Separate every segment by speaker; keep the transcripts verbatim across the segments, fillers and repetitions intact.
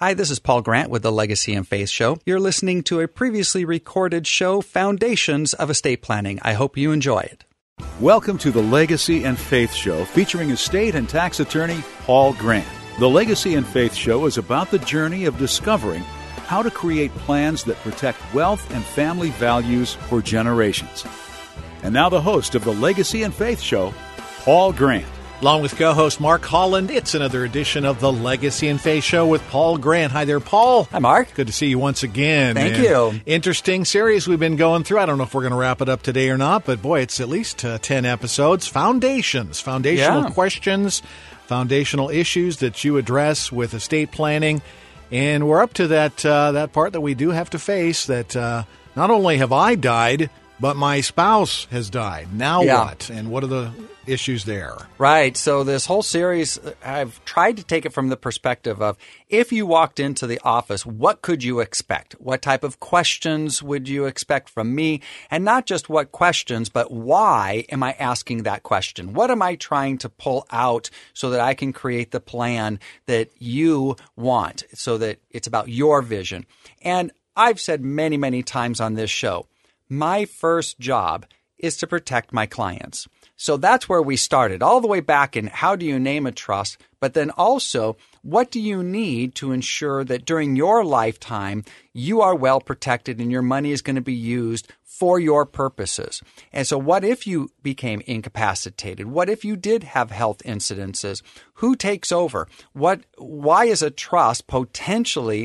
Speaker 1: Hi, this is Paul Grant with the Legacy and Faith Show. You're listening to a previously recorded show, Foundations of Estate Planning. I hope you enjoy it.
Speaker 2: Welcome to the Legacy and Faith Show, featuring estate and tax attorney Paul Grant. The Legacy and Faith Show is about the journey of discovering how to create plans that protect wealth and family values for generations. And now the host of the Legacy and Faith Show, Paul Grant.
Speaker 3: Along with co-host Mark Holland, it's another edition of the Legacy and Faith Show with Paul Grant. Hi there, Paul.
Speaker 1: Hi, Mark.
Speaker 3: Good to see you once again.
Speaker 1: Thank
Speaker 3: and
Speaker 1: you.
Speaker 3: Interesting series we've been going through. I don't know if we're going to wrap it up today or not, but boy, it's at least uh, ten episodes. Foundations, foundational
Speaker 1: yeah. questions,
Speaker 3: foundational issues that you address with estate planning. And we're up to that, uh, that part that we do have to face, that uh, not only have I died, but my spouse has died. Now
Speaker 1: yeah.
Speaker 3: what? And what are the issues there?
Speaker 1: Right. So this whole series, I've tried to take it from the perspective of, if you walked into the office, what could you expect? What type of questions would you expect from me? And not just what questions, but why am I asking that question? What am I trying to pull out so that I can create the plan that you want, so that it's about your vision? And I've said many, many times on this show, my first job is to protect my clients. So that's where we started, all the way back in how do you name a trust, but then also what do you need to ensure that during your lifetime you are well protected and your money is going to be used for your purposes. And so what if you became incapacitated? What if you did have health incidences? Who takes over? What? Why is a trust potentially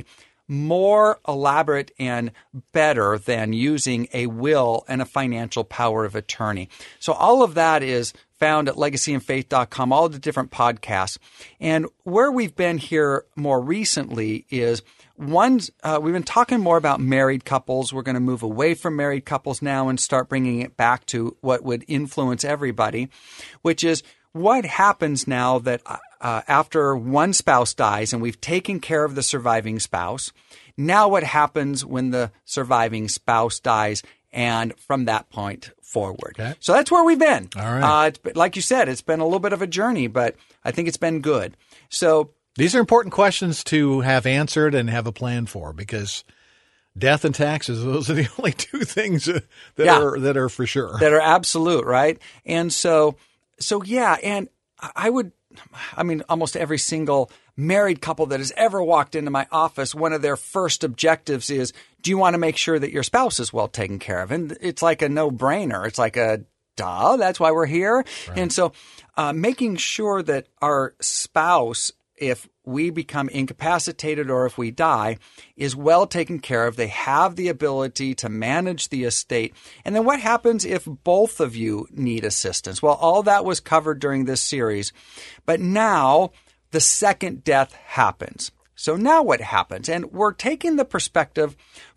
Speaker 1: more elaborate and better than using a will and a financial power of attorney? So all of that is found at legacy and faith dot com, all the different podcasts. And where we've been here more recently is one, uh, we've been talking more about married couples. We're going to move away from married couples now and start bringing it back to what would influence everybody, which is what happens now that uh, after one spouse dies and we've taken care of the surviving spouse. Now what happens when the surviving spouse dies and from that point forward?
Speaker 3: Okay.
Speaker 1: So that's where we've been.
Speaker 3: All right.
Speaker 1: Uh, it's been, like you said, it's been a little bit of a journey, but I think it's been good. So
Speaker 3: these are important questions to have answered and have a plan for, because death and taxes, those are the only two things that
Speaker 1: yeah,
Speaker 3: are that are for sure.
Speaker 1: That are absolute, right? And so So, yeah, and I would, I mean, almost every single married couple that has ever walked into my office, one of their first objectives is, do you want to make sure that your spouse is well taken care of? And it's like a no-brainer. It's like a, duh, that's why we're here. Right. And so uh, making sure that our spouse, if we become incapacitated or if we die, is well taken care of. They have the ability to manage the estate. And then what happens if both of you need assistance? Well, all that was covered during this series. But now the second death happens. So now what happens? And we're taking the perspective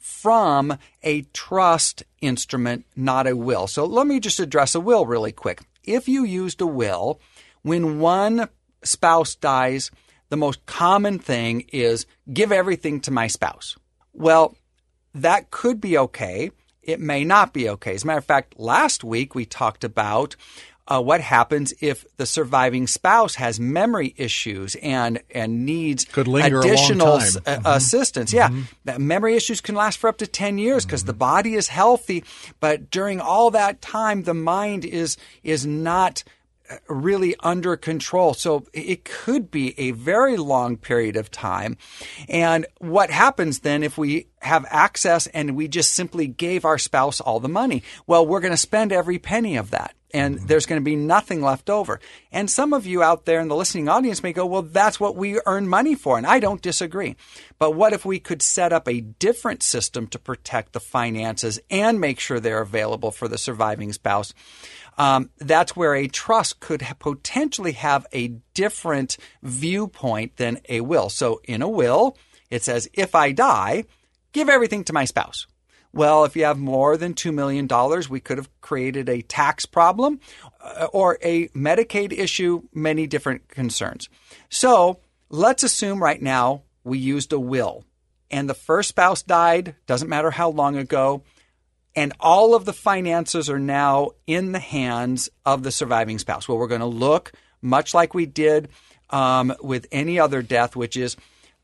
Speaker 1: from a trust instrument, not a will. So let me just address a will really quick. If you used a will, when one spouse dies, the most common thing is give everything to my spouse. Well, that could be okay. It may not be okay. As a matter of fact, last week we talked about uh, what happens if the surviving spouse has memory issues and and needs
Speaker 3: could linger
Speaker 1: additional
Speaker 3: a long time.
Speaker 1: S-
Speaker 3: Mm-hmm.
Speaker 1: assistance. Yeah, mm-hmm. That memory issues can last for up to ten years because mm-hmm. the body is healthy, but during all that time, the mind is is not really under control. So it could be a very long period of time. And what happens then if we have access and we just simply gave our spouse all the money? Well, we're going to spend every penny of that. And mm-hmm. there's going to be nothing left over. And some of you out there in the listening audience may go, well, that's what we earn money for. And I don't disagree. But what if we could set up a different system to protect the finances and make sure they're available for the surviving spouse? Um, that's where a trust could ha- potentially have a different viewpoint than a will. So in a will, it says, if I die, give everything to my spouse. Well, if you have more than two million dollars, we could have created a tax problem uh, or a Medicaid issue, many different concerns. So let's assume right now we used a will and the first spouse died, doesn't matter how long ago, and all of the finances are now in the hands of the surviving spouse. Well, we're going to look much like we did um, with any other death, which is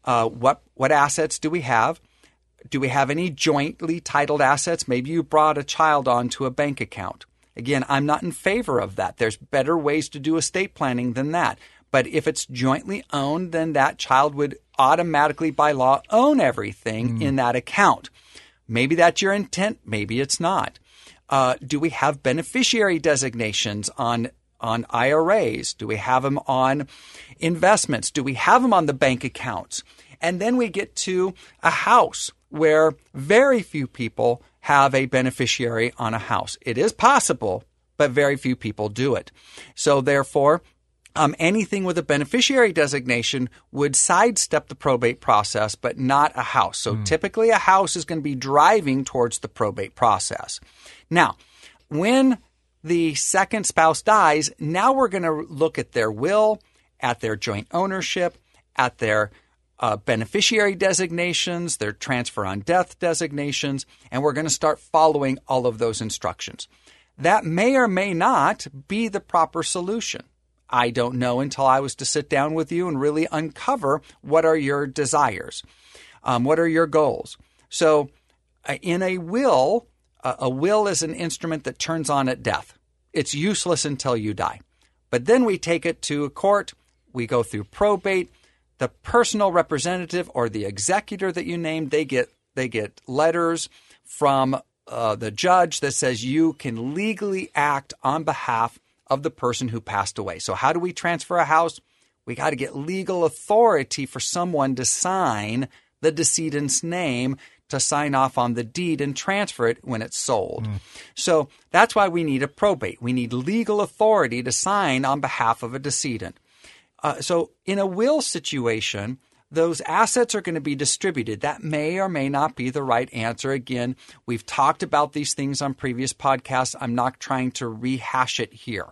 Speaker 1: Uh, what what assets do we have? Do we have any jointly titled assets? Maybe you brought a child onto a bank account. Again, I'm not in favor of that. There's better ways to do estate planning than that. But if it's jointly owned, then that child would automatically by law own everything mm. in that account. Maybe that's your intent. Maybe it's not. Uh, do we have beneficiary designations on on I R As? Do we have them on investments? Do we have them on the bank accounts? And then we get to a house where very few people have a beneficiary on a house. It is possible, but very few people do it. So therefore, um, anything with a beneficiary designation would sidestep the probate process, but not a house. So mm. typically a house is going to be driving towards the probate process. Now, when the second spouse dies, now we're going to look at their will, at their joint ownership, at their uh, beneficiary designations, their transfer on death designations, and we're going to start following all of those instructions. That may or may not be the proper solution. I don't know until I was to sit down with you and really uncover what are your desires, um, what are your goals. So uh, in a will, uh, a will is an instrument that turns on at death. It's useless until you die. But then we take it to a court, we go through probate. The personal representative or the executor that you named, they get they get letters from uh, the judge that says you can legally act on behalf of the person who passed away. So how do we transfer a house? We got to get legal authority for someone to sign the decedent's name, to sign off on the deed and transfer it when it's sold. Mm. So that's why we need a probate. We need legal authority to sign on behalf of a decedent. Uh, so in a will situation, those assets are going to be distributed. That may or may not be the right answer. Again, we've talked about these things on previous podcasts. I'm not trying to rehash it here.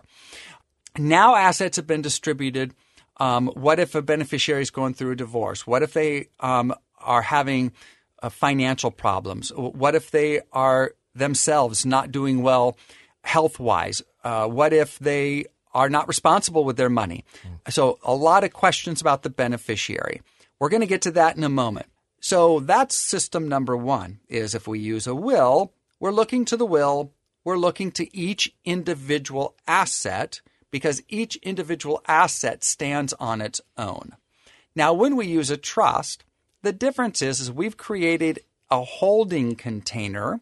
Speaker 1: Now assets have been distributed. Um, what if a beneficiary is going through a divorce? What if they um, are having uh, financial problems? What if they are themselves not doing well health-wise? Uh, what if they are not responsible with their money? Mm. So a lot of questions about the beneficiary. We're going to get to that in a moment. So that's system number one, is if we use a will, we're looking to the will, we're looking to each individual asset because each individual asset stands on its own. Now, when we use a trust, the difference is, is we've created a holding container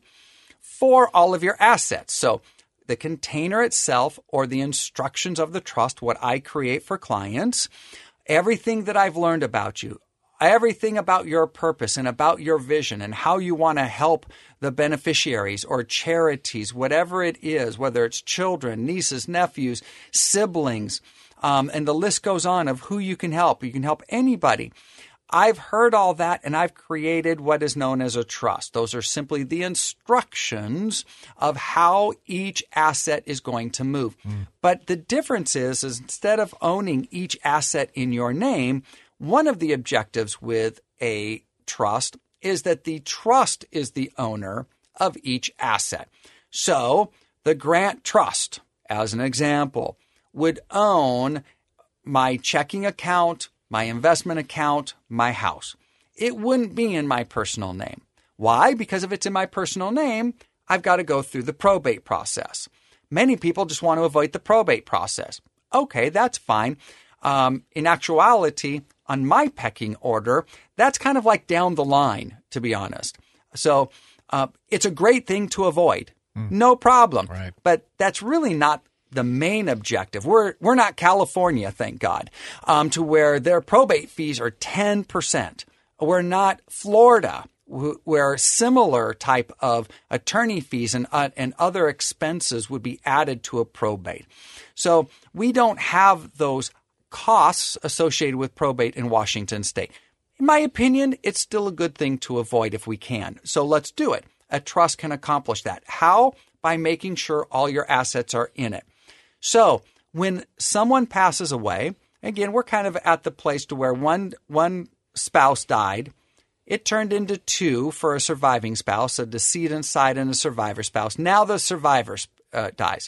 Speaker 1: for all of your assets. So the container itself or the instructions of the trust, what I create for clients, everything that I've learned about you, everything about your purpose and about your vision and how you want to help the beneficiaries or charities, whatever it is, whether it's children, nieces, nephews, siblings, um, and the list goes on of who you can help. You can help anybody. I've heard all that, and I've created what is known as a trust. Those are simply the instructions of how each asset is going to move. Mm. But the difference is, is instead of owning each asset in your name, one of the objectives with a trust is that the trust is the owner of each asset. So the Grant Trust, as an example, would own my checking account, my investment account, my house. It wouldn't be in my personal name. Why? Because if it's in my personal name, I've got to go through the probate process. Many people just want to avoid the probate process. Okay, that's fine. Um, in actuality, on my pecking order, that's kind of like down the line, to be honest. So uh, it's a great thing to avoid. Mm. No problem.
Speaker 3: Right.
Speaker 1: But that's really not the main objective. We're we're not California, thank God, um, to where their probate fees are ten percent. We're not Florida, wh- where similar type of attorney fees and uh, and other expenses would be added to a probate. So we don't have those costs associated with probate in Washington State. In my opinion, it's still a good thing to avoid if we can. So let's do it. A trust can accomplish that. How? By making sure all your assets are in it. So when someone passes away, again, we're kind of at the place to where one one spouse died. It turned into two for a surviving spouse, a decedent side and a survivor spouse. Now the survivor uh, dies.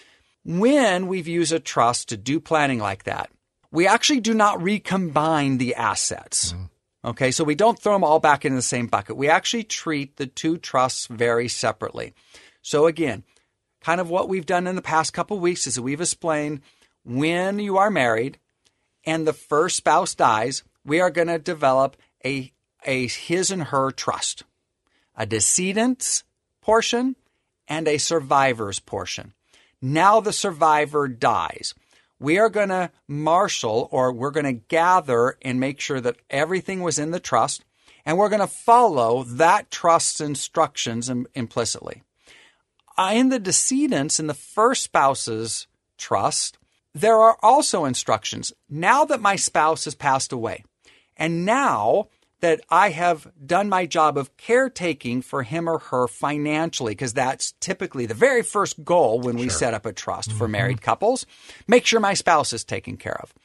Speaker 1: When we've used a trust to do planning like that, we actually do not recombine the assets. Mm. Okay, so we don't throw them all back into the same bucket. We actually treat the two trusts very separately. So again, kind of what we've done in the past couple of weeks is that we've explained when you are married and the first spouse dies, we are going to develop a, a his and her trust, a decedent's portion and a survivor's portion. Now the survivor dies. We are going to marshal, or we're going to gather and make sure that everything was in the trust, and we're going to follow that trust's instructions implicitly. In the decedent's, in the first spouse's trust, there are also instructions. Now that my spouse has passed away, and now that I have done my job of caretaking for him or her financially, because that's typically the very first goal when we sure. set up a trust mm-hmm. for married couples, make sure my spouse is taken care of.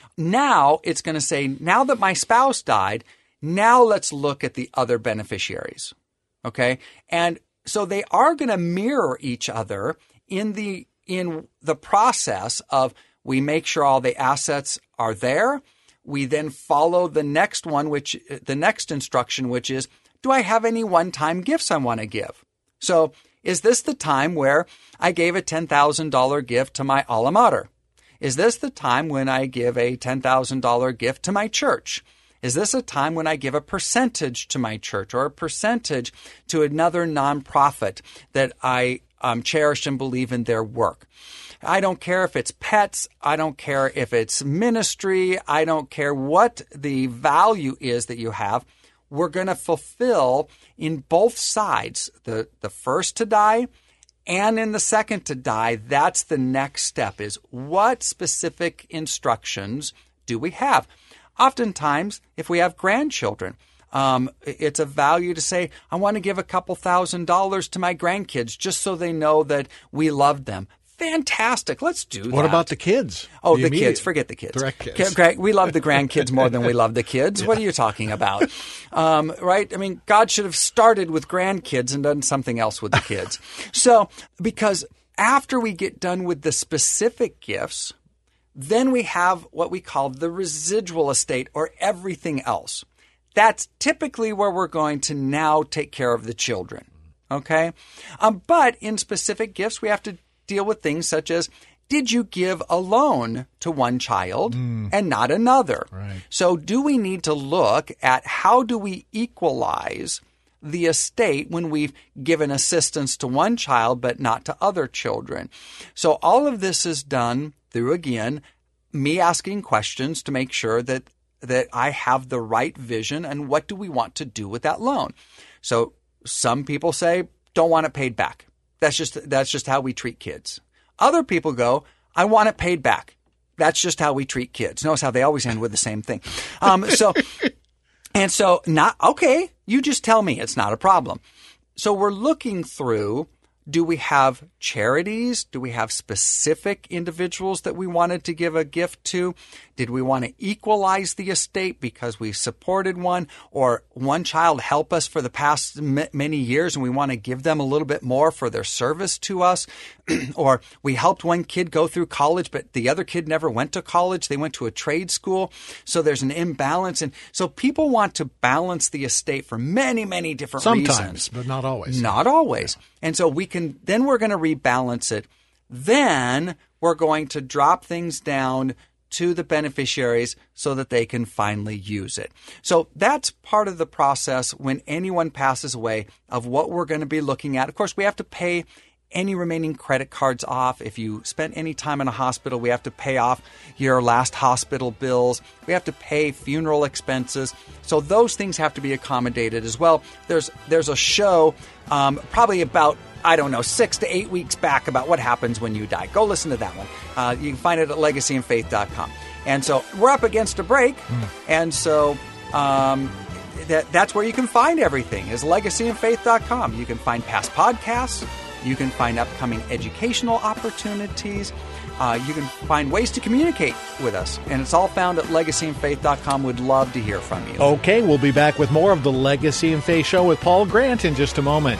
Speaker 1: Now it's going to say, now that my spouse died, now let's look at the other beneficiaries. Okay? And so they are going to mirror each other in the in the process of we make sure all the assets are there. We then follow the next one, which the next instruction, which is, do I have any one-time gifts I want to give? So is this the time where I gave a ten thousand dollars gift to my alma mater? Is this the time when I give a ten thousand dollars gift to my church? Is this a time when I give a percentage to my church or a percentage to another nonprofit that I um, cherish and believe in their work? I don't care if it's pets. I don't care if it's ministry. I don't care what the value is that you have. We're going to fulfill in both sides, the, the first to die and in the second to die. That's the next step, is what specific instructions do we have? Oftentimes, if we have grandchildren, um, it's a value to say, I want to give a couple thousand dollars to my grandkids just so they know that we love them. Fantastic. Let's do that.
Speaker 3: What about the kids?
Speaker 1: Oh, the, the kids. Forget the kids.
Speaker 3: Direct kids.
Speaker 1: We love the grandkids more than we love the kids. Yeah. What are you talking about? Um, right? I mean, God should have started with grandkids and done something else with the kids. So, because after we get done with the specific gifts, then we have what we call the residual estate, or everything else. That's typically where we're going to now take care of the children. Okay? Um, but in specific gifts, we have to deal with things such as, did you give a loan to one child mm. and not another?
Speaker 3: Right.
Speaker 1: So do we need to look at how do we equalize the estate when we've given assistance to one child but not to other children? So all of this is done through, again, me asking questions to make sure that that I have the right vision and what do we want to do with that loan. So some people say, don't want it paid back. That's just that's just how we treat kids. Other people go, I want it paid back. That's just how we treat kids. Notice how they always end with the same thing. Um, so, and so not, okay, you just tell me, it's not a problem. So we're looking through, do we have charities? Do we have specific individuals that we wanted to give a gift to? Did we want to equalize the estate because we supported one, or one child helped us for the past m- many years and we want to give them a little bit more for their service to us? Or we helped one kid go through college, but the other kid never went to college. They went to a trade school. So there's an imbalance. And so people want to balance the estate for many, many different
Speaker 3: Sometimes,
Speaker 1: reasons.
Speaker 3: Sometimes, but not always.
Speaker 1: Not always. And so we can, then we're going to rebalance it. Then we're going to drop things down to the beneficiaries so that they can finally use it. So that's part of the process when anyone passes away of what we're going to be looking at. Of course, we have to pay any remaining credit cards off. If you spent any time in a hospital, we have to pay off your last hospital bills. We have to pay funeral expenses. So those things have to be accommodated as well. There's there's a show um, probably about, I don't know, six to eight weeks back about what happens when you die. Go listen to that one. Uh, you can find it at legacy and faith dot com. And so we're up against a break. Mm. And so um, that that's where you can find everything, is legacy and faith dot com. You can find past podcasts. You can find upcoming educational opportunities. Uh, you can find ways to communicate with us. And it's all found at legacy and faith dot com. We'd love to hear from you.
Speaker 3: Okay, we'll be back with more of the Legacy and Faith Show with Paul Grant in just a moment.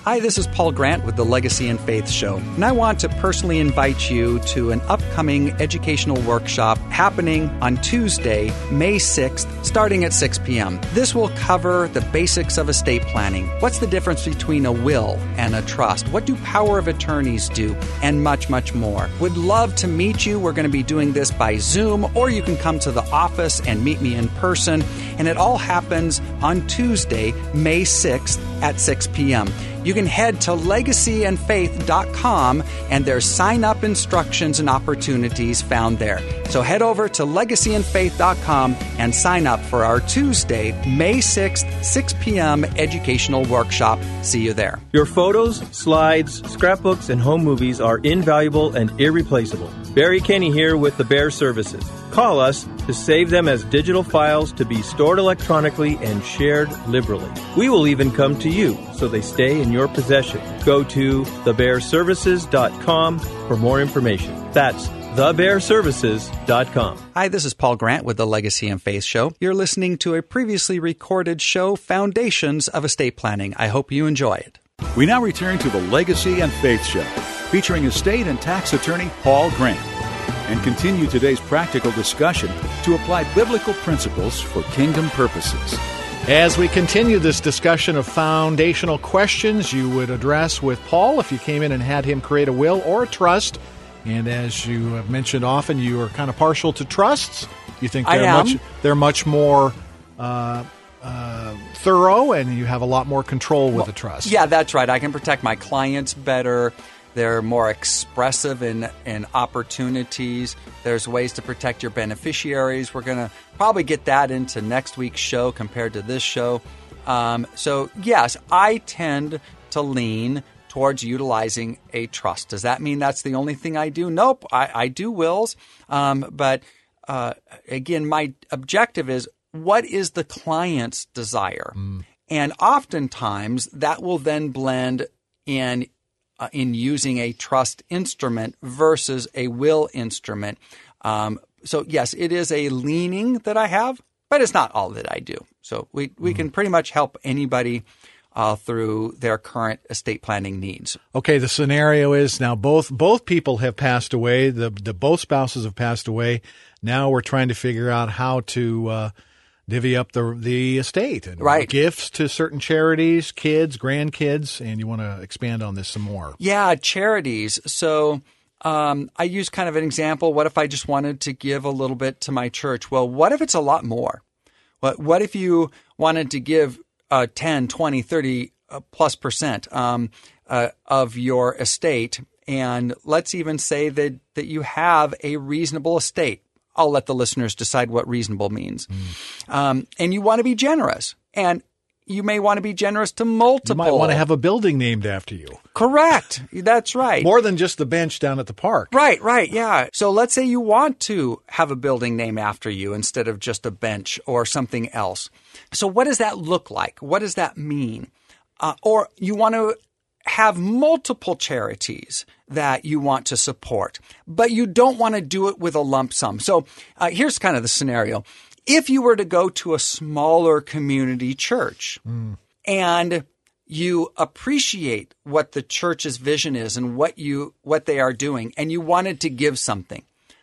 Speaker 1: Hi, this is Paul Grant with the Legacy and Faith Show, and I want to personally invite you to an upcoming educational workshop happening on Tuesday, May sixth, starting at six p.m. This will cover the basics of estate planning. What's the difference between a will and a trust? What do power of attorneys do? And much, much more. Would love to meet you. We're going to be doing this by Zoom, or you can come to the office and meet me in person. And it all happens on Tuesday, May sixth at six p.m. You can head to legacy and faith dot com, and there's sign-up instructions and opportunities found there. So head over to legacy and faith dot com and sign up for our Tuesday, May sixth, six p.m. educational workshop. See you there.
Speaker 4: Your photos, slides, scrapbooks, and home movies are invaluable and irreplaceable. Barry Kenny here with the Bear Services. Call us to save them as digital files to be stored electronically and shared liberally. We will even come to you so they stay in your possession. Go to the bear services dot com for more information. That's the bear services dot com.
Speaker 1: Hi, this is Paul Grant with the Legacy and Faith Show. You're listening to a previously recorded show, Foundations of Estate Planning. I hope you enjoy it.
Speaker 2: We now return to the Legacy and Faith Show, featuring estate and tax attorney Paul Grant, and continue today's practical discussion to apply biblical principles for kingdom purposes.
Speaker 3: As we continue this discussion of foundational questions you would address with Paul if you came in and had him create a will or a trust, and as you have mentioned often, you are kind of partial to trusts. You think they're
Speaker 1: I am.
Speaker 3: much they're much more uh, uh, thorough, and you have a lot more control with
Speaker 1: Well,
Speaker 3: a trust.
Speaker 1: Yeah, that's right. I can protect my clients better. They're more expressive in, in opportunities. There's ways to protect your beneficiaries. We're going to probably get that into next week's show compared to this show. Um, so, yes, I tend to lean towards utilizing a trust. Does that mean that's the only thing I do? Nope. I, I do wills. Um, but, uh, again, my objective is, what is the client's desire? Mm. And oftentimes that will then blend in Uh, in using a trust instrument versus a will instrument. Um, so, yes, it is a leaning that I have, but it's not all that I do. So we, we mm-hmm. can pretty much help anybody uh, through their current estate planning needs.
Speaker 3: Okay, the scenario is now both both people have passed away. The, the both spouses have passed away. Now we're trying to figure out how to uh, divvy up the the estate and
Speaker 1: right.
Speaker 3: gifts to certain charities, kids, grandkids, and you want to expand on this some more.
Speaker 1: Yeah, charities. So um, I use kind of an example. What if I just wanted to give a little bit to my church? Well, what if it's a lot more? What, what if you wanted to give uh, ten, twenty, thirty uh, plus percent um, uh, of your estate? And let's even say that, that you have a reasonable estate. I'll let the listeners decide what reasonable means. Mm. Um, and you want to be generous. And you may want to be generous to multiple.
Speaker 3: You might want to have a building named after you.
Speaker 1: Correct. That's right.
Speaker 3: More than just the bench down at the park.
Speaker 1: Right, right, yeah. So let's say you want to have a building named after you instead of just a bench or something else. So what does that look like? What does that mean? Uh, or you want to have multiple charities that you want to support, but you don't want to do it with a lump sum. So uh, here's kind of the scenario. If you were to go to a smaller community church mm. and you appreciate what the church's vision is and what you what they are doing, and you wanted to give something,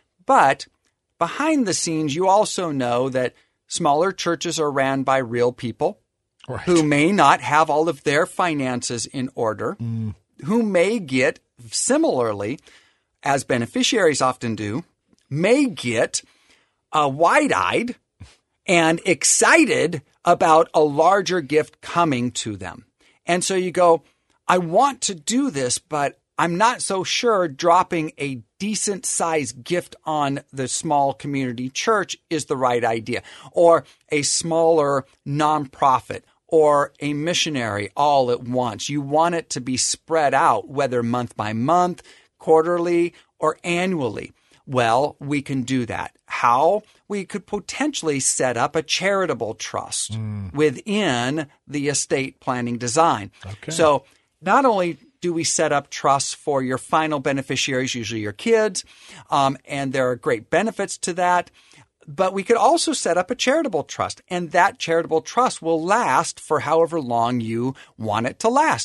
Speaker 1: but behind the scenes, you also know that smaller churches are ran by real people. Right. Who may not have all of their finances in order, mm. who may get, similarly, as beneficiaries often do, may get uh, wide-eyed and excited about a larger gift coming to them. And so you go, I want to do this, but I'm not so sure dropping a decent-sized gift on the small community church is the right idea, or a smaller nonprofit, or a missionary all at once. You want it to be spread out, whether month by month, quarterly, or annually. Well, we can do that. How? We could potentially set up a charitable trust mm. within the estate planning design. Okay. So not only do we set up trusts for your final beneficiaries, usually your kids, um, and there are great benefits to that, but we could also set up a charitable trust, and that charitable trust will last for however long you want it to last.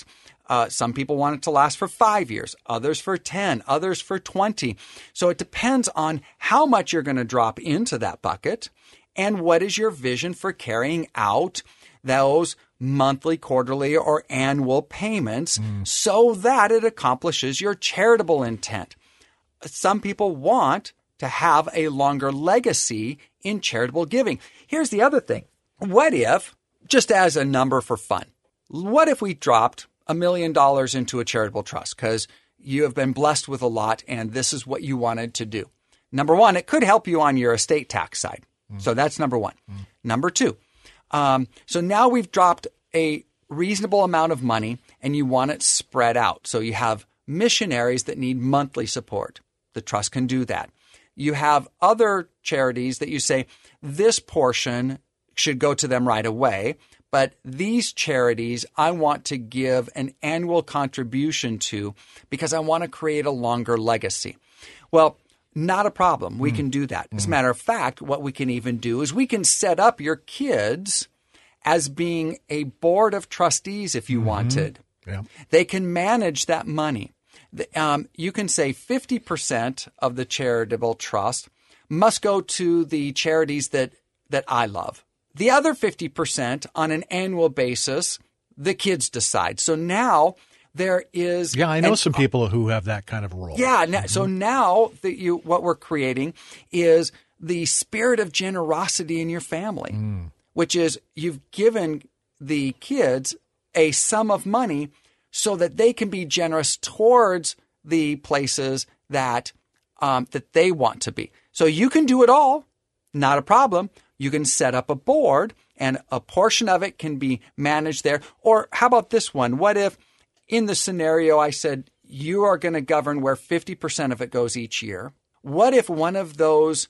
Speaker 1: Uh, some people want it to last for five years, others for ten, others for twenty. So it depends on how much you're going to drop into that bucket and what is your vision for carrying out those monthly, quarterly, or annual payments mm. so that it accomplishes your charitable intent. Some people want to have a longer legacy in charitable giving. Here's the other thing. What if, just as a number for fun, what if we dropped a million dollars into a charitable trust because you have been blessed with a lot and this is what you wanted to do? Number one, it could help you on your estate tax side. Mm. So that's number one. Mm. Number two, um, so now we've dropped a reasonable amount of money and you want it spread out. So you have missionaries that need monthly support. The trust can do that. You have other charities that you say, this portion should go to them right away, but these charities I want to give an annual contribution to because I want to create a longer legacy. Well, not a problem. We mm. can do that. As a matter of fact, what we can even do is we can set up your kids as being a board of trustees if you mm-hmm. wanted. Yeah. They can manage that money. Um, you can say fifty percent of the charitable trust must go to the charities that, that I love. The other fifty percent on an annual basis, the kids decide. So now there is...
Speaker 3: Yeah, I know
Speaker 1: an,
Speaker 3: some people who have that kind of role.
Speaker 1: Yeah.
Speaker 3: Mm-hmm.
Speaker 1: So now that you, what we're creating is the spirit of generosity in your family, mm. which is you've given the kids a sum of money so that they can be generous towards the places that um, that they want to be. So you can do it all, not a problem. You can set up a board and a portion of it can be managed there. Or how about this one? What if in the scenario I said you are going to govern where fifty percent of it goes each year? What if one of those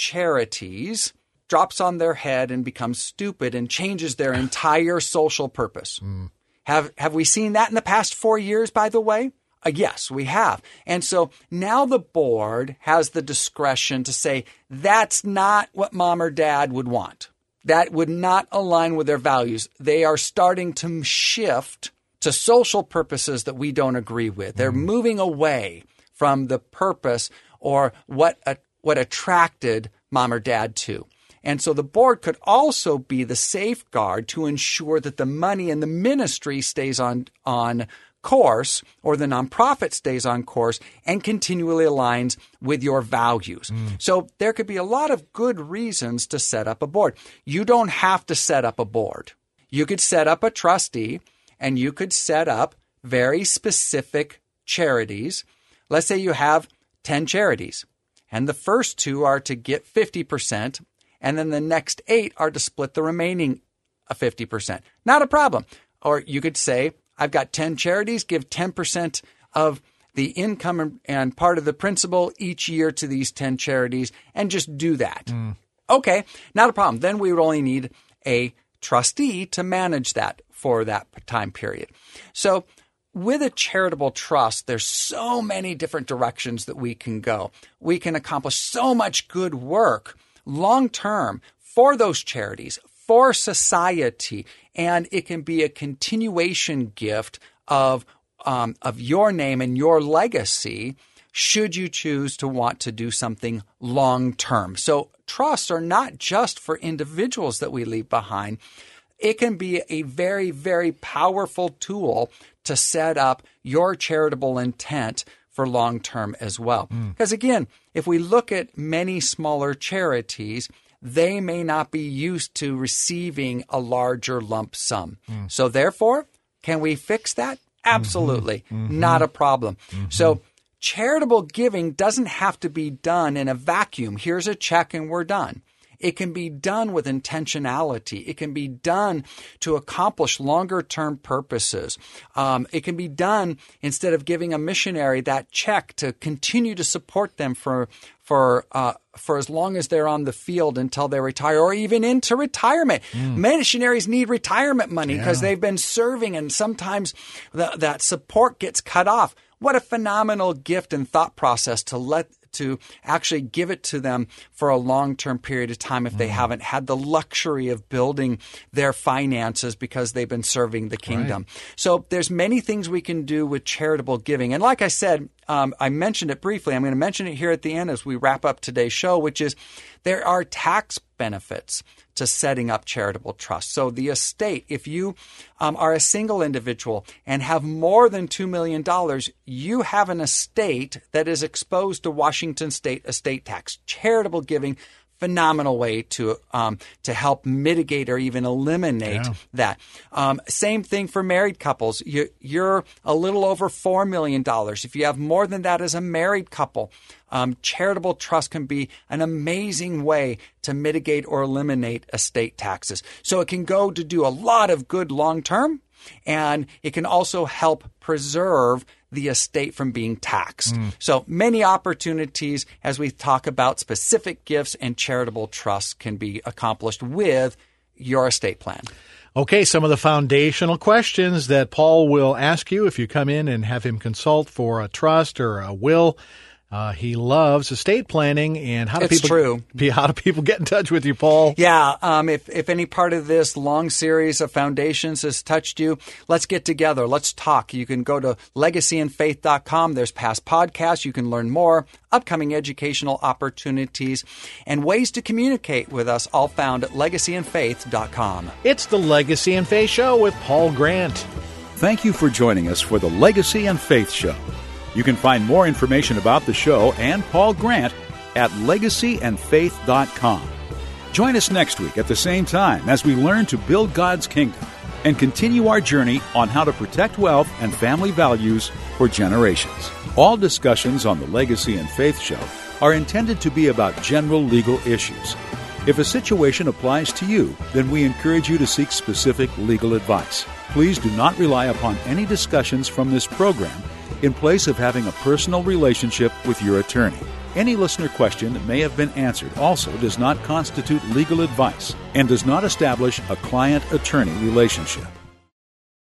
Speaker 1: charities drops on their head and becomes stupid and changes their entire social purpose? Mm. Have have we seen that in the past four years, by the way? Uh, yes, we have. And so now the board has the discretion to say, that's not what mom or dad would want. That would not align with their values. They are starting to shift to social purposes that we don't agree with. They're mm. moving away from the purpose or what uh, what attracted mom or dad to. And so the board could also be the safeguard to ensure that the money in the ministry stays on, on course or the nonprofit stays on course and continually aligns with your values. Mm. So there could be a lot of good reasons to set up a board. You don't have to set up a board. You could set up a trustee and you could set up very specific charities. Let's say you have ten charities and the first two are to get fifty percent. And then the next eight are to split the remaining fifty percent. Not a problem. Or you could say, I've got ten charities, give ten percent of the income and part of the principal each year to these ten charities and just do that. Mm. Okay, not a problem. Then we would only need a trustee to manage that for that time period. So with a charitable trust, there's so many different directions that we can go. We can accomplish so much good work long-term for those charities, for society, and it can be a continuation gift of um, of your name and your legacy should you choose to want to do something long-term. So trusts are not just for individuals that we leave behind. It can be a very, very powerful tool to set up your charitable intent for long-term as well. Because mm. again, if we look at many smaller charities, they may not be used to receiving a larger lump sum. Mm. So therefore, can we fix that? Absolutely. Mm-hmm. Not a problem. Mm-hmm. So charitable giving doesn't have to be done in a vacuum. Here's a check and we're done. It can be done with intentionality. It can be done to accomplish longer-term purposes. Um, it can be done instead of giving a missionary that check to continue to support them for for uh, for as long as they're on the field until they retire, or even into retirement. Mm. Missionaries need retirement money because yeah. they've been serving, and sometimes the, that support gets cut off. What a phenomenal gift and thought process to let to actually give it to them for a long-term period of time if they
Speaker 3: Mm.
Speaker 1: haven't had the luxury of building their finances because they've been serving the kingdom.
Speaker 3: Right.
Speaker 1: So there's many things we can do with charitable giving. And like I said, um, I mentioned it briefly. I'm going to mention it here at the end as we wrap up today's show, which is there are tax benefits to setting up charitable trusts. So the estate, if you um, are a single individual and have more than two million dollars, you have an estate that is exposed to Washington state estate tax. Charitable giving, phenomenal way to um, to help mitigate or even eliminate
Speaker 3: Yeah.
Speaker 1: that. Um, same thing for married couples. You, you're a little over four million dollars. If you have more than that as a married couple, um, charitable trust can be an amazing way to mitigate or eliminate estate taxes. So it can go to do a lot of good long-term, and it can also help preserve the estate from being taxed.
Speaker 3: Mm.
Speaker 1: So many opportunities as we talk about specific gifts and charitable trusts can be accomplished with your estate plan.
Speaker 3: Okay, some of the foundational questions that Paul will ask you if you come in and have him consult for a trust or a will. Uh, he loves estate planning. And how do
Speaker 1: It's
Speaker 3: people
Speaker 1: true.
Speaker 3: How do people get in touch with you, Paul?
Speaker 1: Yeah, um, if, if any part of this long series of foundations has touched you, let's get together. Let's talk. You can go to legacy and faith dot com. There's past podcasts. You can learn more, upcoming educational opportunities, and ways to communicate with us, all found at legacy and faith dot com.
Speaker 3: It's the Legacy and Faith Show with Paul Grant.
Speaker 2: Thank you for joining us for the Legacy and Faith Show. You can find more information about the show and Paul Grant at legacy and faith dot com. Join us next week at the same time as we learn to build God's kingdom and continue our journey on how to protect wealth and family values for generations. All discussions on the Legacy and Faith Show are intended to be about general legal issues. If a situation applies to you, then we encourage you to seek specific legal advice. Please do not rely upon any discussions from this program in place of having a personal relationship with your attorney. Any listener question that may have been answered also does not constitute legal advice and does not establish a client-attorney relationship.